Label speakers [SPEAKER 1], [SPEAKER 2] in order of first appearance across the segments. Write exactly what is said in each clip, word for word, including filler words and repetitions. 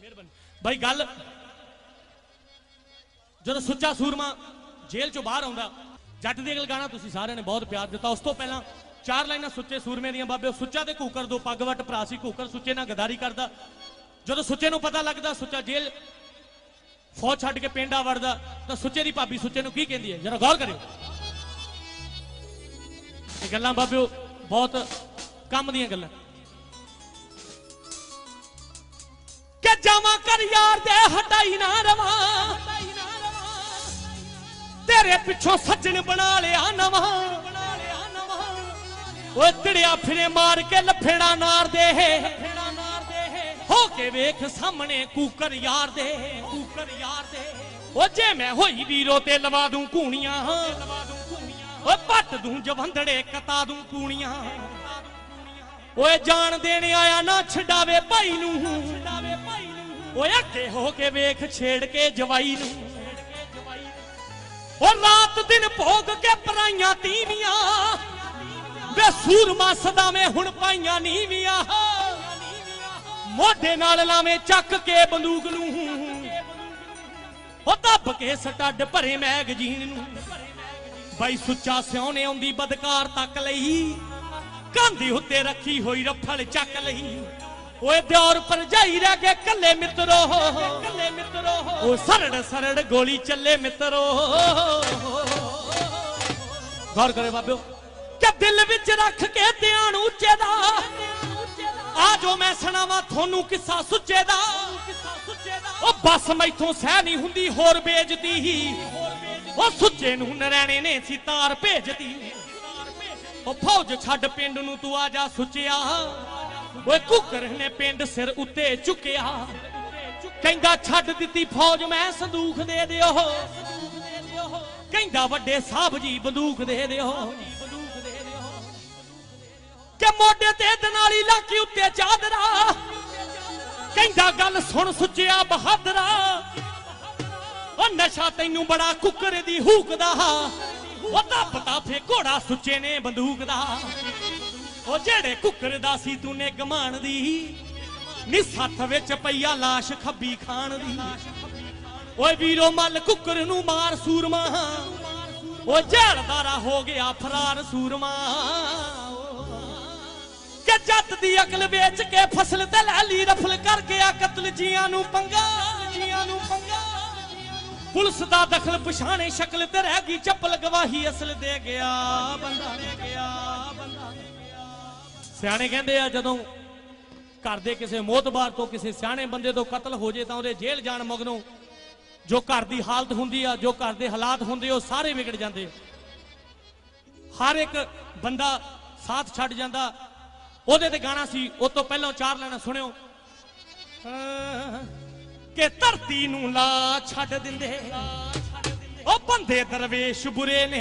[SPEAKER 1] भाई गल जो सुच्चा सूरमा जेल चो बाहर आउंदा जट दी अगल गाना तुसीं सारिआं ने बहुत प्यार दिता। उस तो पहला चार लाइनां सुच्चे सूरमे दियां बाबे सुच्चा ते कूकर दो पग वट भरा सी कूकर सुच्चे नाल गदारी करदा। जो सुच्चे नूं पता लगदा सुच्चा जेल फौज छड्ड के पिंड आ वड़दा तां सुच्चे दी भाभी सुच्चे नूं की कहंदी है जरा गौर करियो। ये गल्लां बाबे बहुत कम दियां गल्लां के जावा कर यार दे हटाई ना रवा तेरे पिछों सज्जन बना लिया नवा वो तिड़िया फिरे मार के लफेड़ा नार दे हो के वेख सामने कूकर यार दे कूकर यार दे ओ जे मैं होई वीरो ते लवा दूं कूणियां ओ पट दूं जवंदड़े कता दूं कूणियां ओए जान देने आया ना छडावे भाई नूं ओए अगे हो के वेख छेड़ के जवाई नूं और रात दिन भोग के पराइयां तीवियां वे सूरमा सदा में हुण पाइयां नीवियां मोढे नाल लावे चक के बंदूक नूं ओ दब के स्टड भरे मैगजीन नूं भाई सुच्चा सियाने आउंदी बदकार तक लई कांधी उत्ते रखी हुई रफल चक लई ओए दौर पर जाई रह गए कल्ले मित्रो कल्ले मित्रो ओ सरड़ सरड़ गोली चले मित्रो। गौर करे बाबियो क्या दिल विच रख के ध्यान उच्चे दा आजो मैं सुनावा थोनू किस्सा सुच्चे दा ओ बस मैथों सह नहीं हुंदी होर बेजती ओ सुच्चे नूं नरैणे ने सी तार भेजती ओ फौज छड्ड पिंड नूं तू आ जा सुच्चिया ओए कुकर ने पिंड सिर उत्ते चुकिया कहंदा छड्ड दित्ती फौज मैं संदूक दे दिओ कहंदा वड्डे साहब जी बंदूक दे दिओ के मोढे ते दनाली लाकी उत्ते चादरा कहंदा गल सुन सुच्चिया बहादरा ओ नशा तैनू बड़ा कुकर दी हुकदा ओ दबदा फे घोड़ा सुच्चे ने बंदूक दा ओ जेड़े कुकर दा सी तूने गमान दी नी सत्थ विच पईया लाश खब्बी खान दी ओए वीरो मल कुकर नू मार सूरमा ओ जेलदारा हो गया फरार सूरमा के जट दी अकल बेच के फसल ते लै ली रफल कर गया कत्ल जियां नू पंगा जियां नू पंगा पुलिस दा दखल पछाणे शक्ल ते रह गई चप्पल गवाही असल दे गया बंदा दे गया बंदा सियाणे कहंदे आ जदों घर दे किसी मोतबार तो किसी सियाणे बंदे तो कतल हो जाए तो उहदे जेल जाण मगरों जो घर दी हालत हुंदी आ जो घर दे हालात हुंदे ओ सारे विगड़ जांदे। हर एक बंदा साथ छड्ड जांदा। ओहदे ते गाना सी उस तो पहलों चार लाइनां सुणिओ कि धरती नूं ला छड्ड दिंदे ओ बंदे दरवेश बुरे ने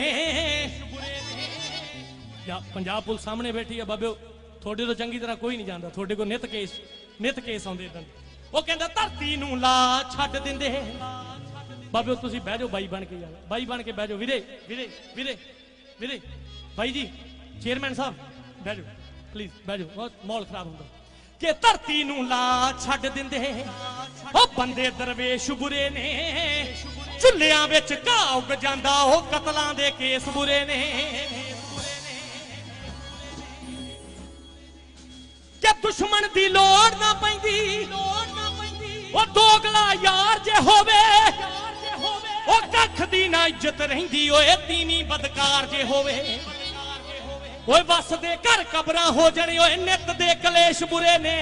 [SPEAKER 1] पंजाब पुलिस सामने बैठी है बाबे थोड़े तो चंगी तरह कोई नहीं जानता थोड़े को नित केस नित केस आउंदे इदां वो कहंदा धरती नूं ला छड्ड दिंदे बाबे तुसीं बह जाओ बाई बन के यार बाई बन के बह जाओ वीरे वीरे वीरे वीरे भाई जी चेयरमैन साहब बह जाओ प्लीज बह जाओ बहुत माहौल खराब होंदा कि धरती नूं ला छड्ड दिंदे ओ बंदे दरवेश बुरे ने चुल्लियां विच घाह उग जांदा ओ कतलां दे केस बुरे ने के दुश्मन दी लोड़ ना पैंदी ओ दोगला यार जे होवे ओ कख दी ना इज्जत रहिंदी ओए तीनी बदकार जे होवे ओए बस दे घर कबरां हो जणे ओए नित दे कलेश बुरे ने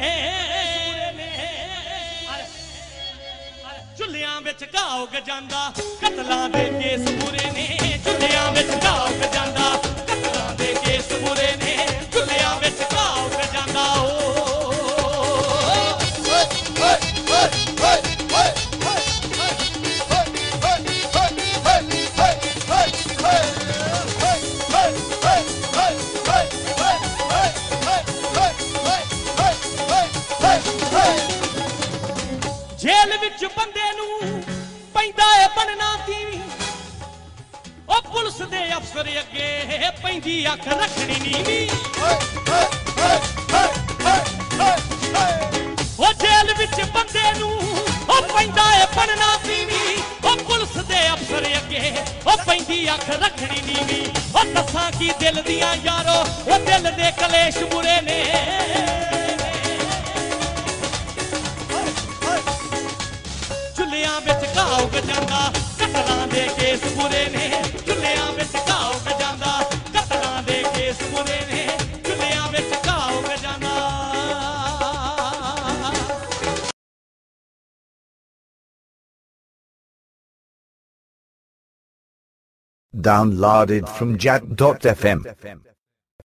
[SPEAKER 1] चुल्लियां विच घाह उग जांदा कतलां दे केस बुरे ने चुल्लियां विच घाह उग जांदा कतलां दे केस बुरे ने चुल्लियां विच घाह उग जांदा जेल विच बंदे नू पैंदा है बनना तीवी ओ पुलिस दे अफसर अगे पैंदी अख रखनी नीवी ओ जेल विच बंदे नू की अख रखनी नीवी ओ दसा की दिल दिया यारो ओ दिल दे कलेश बुरे ने चुलियां विच घाव गजांदा कतलां दे केस बुरे ने चुलियां विच घाव गजांदा कतलां दे केस बुरे ने चुलियां विच घाव गजांदा
[SPEAKER 2] Downloaded from Jat dot f m.